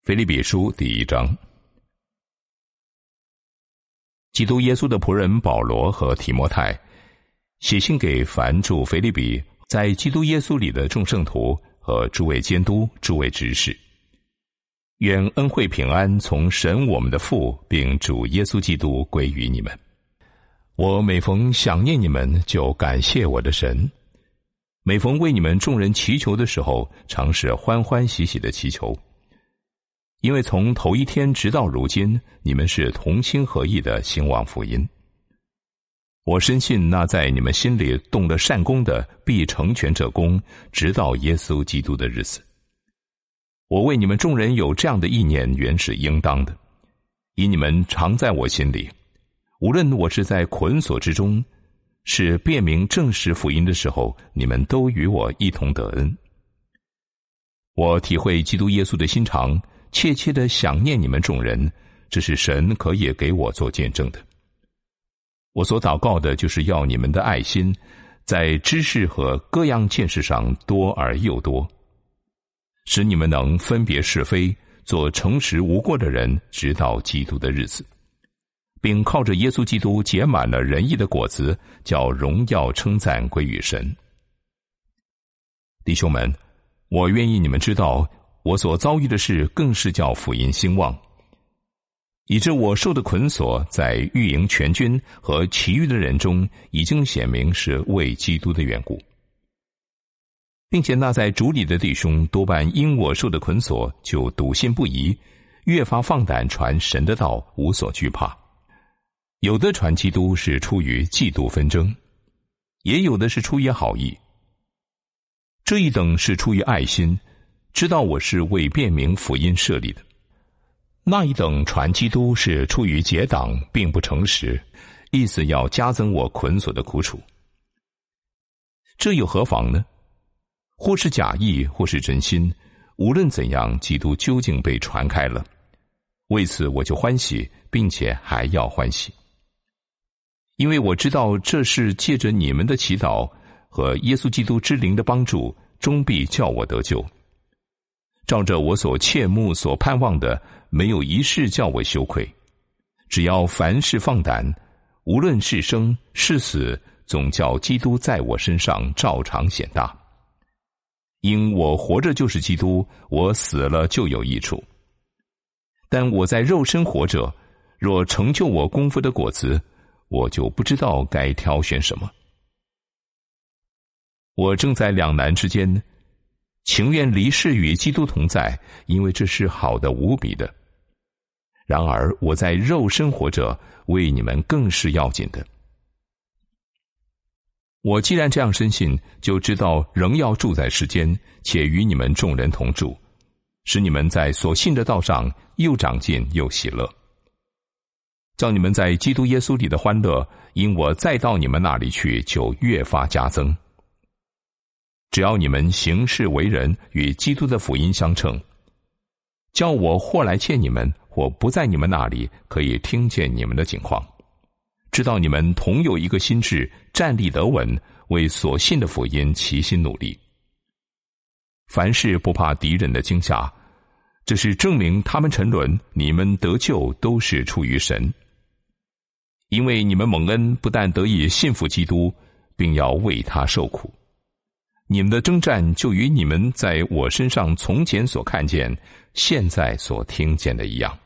腓立比书第1章。基督耶稣的仆人保罗和提摩太，写信给凡住腓立比在基督耶稣里的众圣徒和诸位监督、诸位执事，愿恩惠平安从神我们的父并主耶稣基督归于你们。我每逢想念你们，就感谢我的神；每逢为你们众人祈求的时候，常是欢欢喜喜的祈求。因为从头一天直到如今，你们是同心合意的兴旺福音。我深信那在你们心里动了善功的，必成全这功，直到耶稣基督的日子。我为你们众人有这样的意念，原是应当的，因你们常在我心里，无论我是在捆锁之中，是辨明证实福音的时候，你们都与我一同得恩。我体会基督耶稣的心肠，切切地想念你们众人，这是神可以给我做见证的。我所祷告的，就是要你们的爱心在知识和各样见识上多而又多，使你们能分别是非，做诚实无过的人，直到基督的日子，并靠着耶稣基督结满了仁义的果子，叫荣耀称赞归于神。弟兄们，我愿意你们知道，我所遭遇的事更是叫福音兴旺，以致我受的捆锁在御营全军和其余的人中已经显明是为基督的缘故，并且那在主里的弟兄多半因我受的捆锁就笃信不疑，越发放胆传神的道，无所惧怕。有的传基督是出于嫉妒纷争，也有的是出于好意，这一等是出于爱心，知道我是为辨明福音设立的；那一等传基督是出于结党，并不诚实，意思要加增我捆锁的苦楚。这又何妨呢？或是假意，或是真心，无论怎样，基督究竟被传开了，为此我就欢喜，并且还要欢喜，因为我知道这是借着你们的祈祷和耶稣基督之灵的帮助，终必叫我得救。照着我所切慕所盼望的，没有一事叫我羞愧。只要凡事放胆，无论是生是死，总叫基督在我身上照常显大。因我活着就是基督，我死了就有益处。但我在肉身活着，若成就我功夫的果子，我就不知道该挑选什么。我正在两难之间，情愿离世与基督同在，因为这是好的无比的。然而我在肉身活着，为你们更是要紧的。我既然这样深信，就知道仍要住在世间，且与你们众人同住，使你们在所信的道上又长进又喜乐，叫你们在基督耶稣里的欢乐，因我再到你们那里去，就越发加增。只要你们行事为人与基督的福音相称，叫我或来见你们，或不在你们那里，可以听见你们的景况，知道你们同有一个心志，站立得稳，为所信的福音齐心努力。凡事不怕敌人的惊吓，这是证明他们沉沦，你们得救都是出于神。因为你们蒙恩，不但得以信服基督，并要为他受苦。你们的征战就与你们在我身上从前所看见、现在所听见的一样。